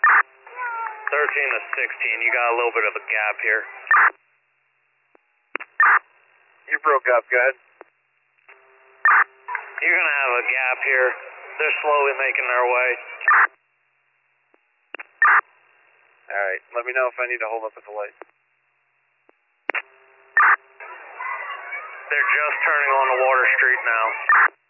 to 16, you got a little bit of a gap here. You broke up, go ahead. You're going to have a gap here. They're slowly making their way. Alright, let me know if I need to hold up at the light. They're just turning on the Water Street now.